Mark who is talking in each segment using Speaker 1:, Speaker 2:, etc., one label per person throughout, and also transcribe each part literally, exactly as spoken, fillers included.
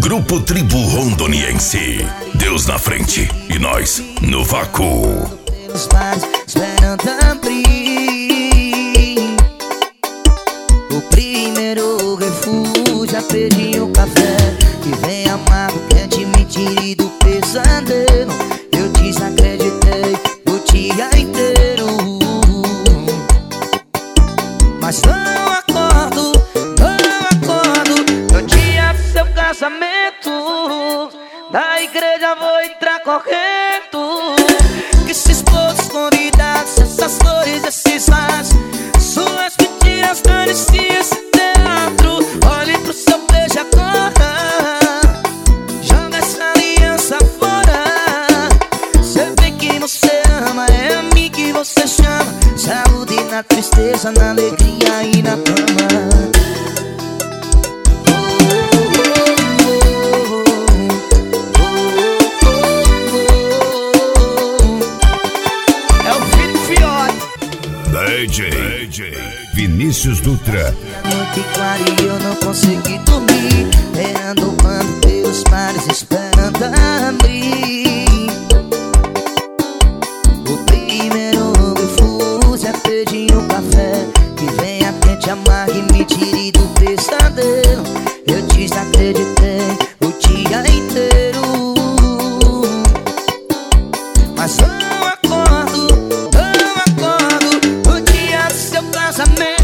Speaker 1: Grupo Tribo Rondoniense. Deus na frente e nós no vácuo.
Speaker 2: Pelos bares esperando abrir. O primeiro refúgio, pedi um café que vem amargo, quente, mentira e do pesadelo. Eu desacreditei o dia inteiro, mas não acordo, não acordo. No dia do seu casamento, na igreja vou entrar correndo. Que esses poucos convidados, essas flores, esses vasos, suas mentiras, dane-se esse teatro. Olhe pro seu beijo agora, joga essa aliança fora. Cê vê que você ama, é a mim que você chama. Saúde na tristeza, na alegria e na cama.
Speaker 1: D J, D J Vinícius Dutra.
Speaker 2: A noite clara e eu não consegui dormir, errando o mando pelos mares, esperando abrir. O primeiro refúgio é pedir um café que venha quente, amargo e me tire do pesadelo. Eu desacreditei o dia inteiro, mas não acordo, não acordo. No dia do seu casamento,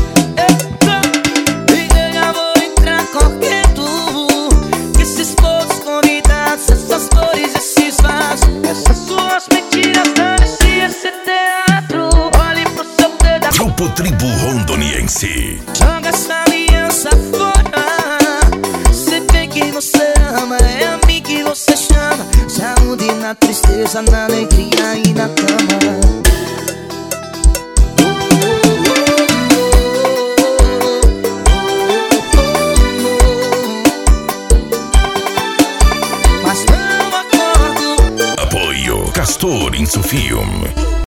Speaker 2: eu vou entrar correndo. Que esses poucos convidados, essas flores, esses vasos, essas suas mentiras, dane-se esse teatro. Olhe pro seu dedo,
Speaker 1: Grupo Tribo Rondoniense.
Speaker 2: joga essa aliança fora. Cê vê que você ama, é a mim que você chama. Saúde na tristeza, na alegria e na cama.
Speaker 1: Apoio Castor Insufilm.